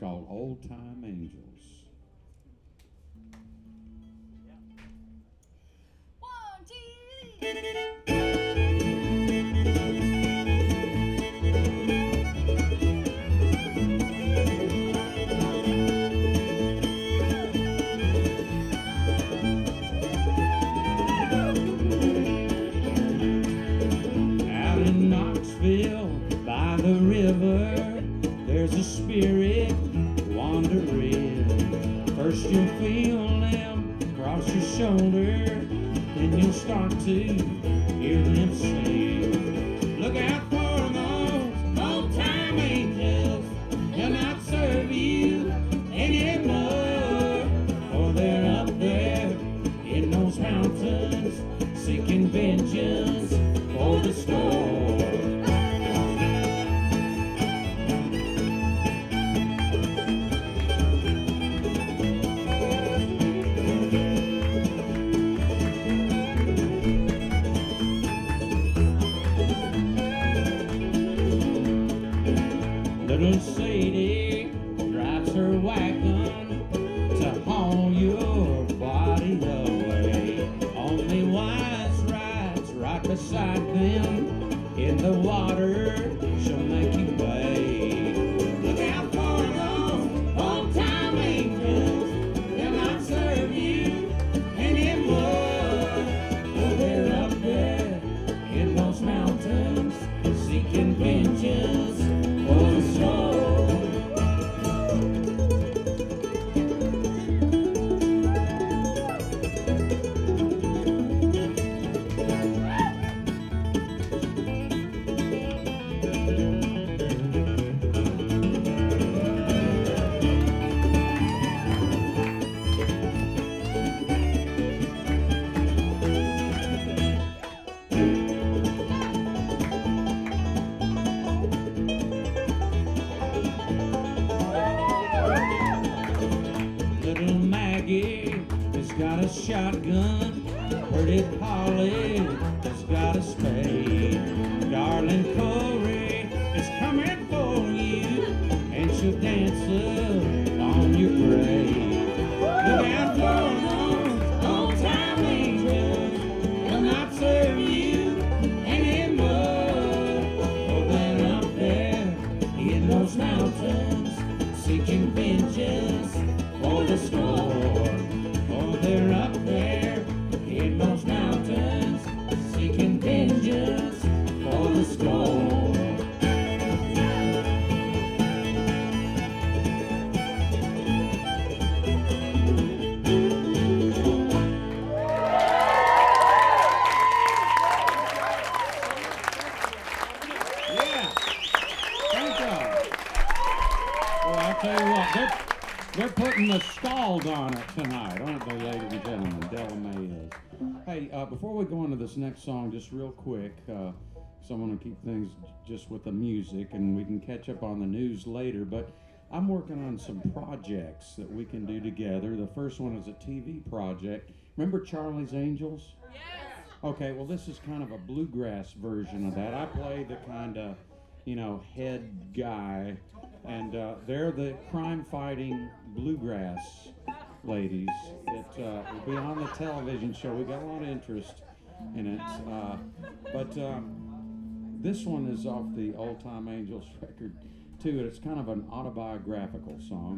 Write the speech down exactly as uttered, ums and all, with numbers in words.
called Old Time Angels. One, two, three. Out in Knoxville by the river, there's a spirit wandering. First you'll feel them cross your shoulder, then you'll start to hear them sing. Look out for those old-time angels, they'll not serve you anymore. For they're up there in those mountains, seeking vengeance for the storm. Little Sadie drives her wagon to haul your body away. Only wise rides right beside them. In the water, she'll make you wade. Look out for those old-time angels, they'll not serve you anymore. Oh, they're up there in those mountains, seeking vengeance for the soul. Little Maggie has got a shotgun. Pretty Polly has got a spade. Darling Corey is coming for you, and she'll dance up on your grave. Look out for those old-time angels, they'll not serve you anymore. Oh, they're up there in those mountains, seeking vengeance for the score. Oh, they're up there in those mountains, seeking vengeance for the score. Yeah, thank y'all. Well, I'll tell you what, they're, they're putting the scald on it tonight, aren't they, ladies and gentlemen? Della May is. Hey, uh, before we go into this next song, just real quick, uh, so I want to keep things j- just with the music, and we can catch up on the news later, but I'm working on some projects that we can do together. The first one is a T V project. Remember Charlie's Angels? Yes. Okay, well, this is kind of a bluegrass version of that. I play the kind of, you know, head guy, and uh, they're the crime-fighting bluegrass ladies. It uh, will be on the television show. We got a lot of interest in it, uh, but um, this one is off the Old Time Angels record too. It's kind of an autobiographical song.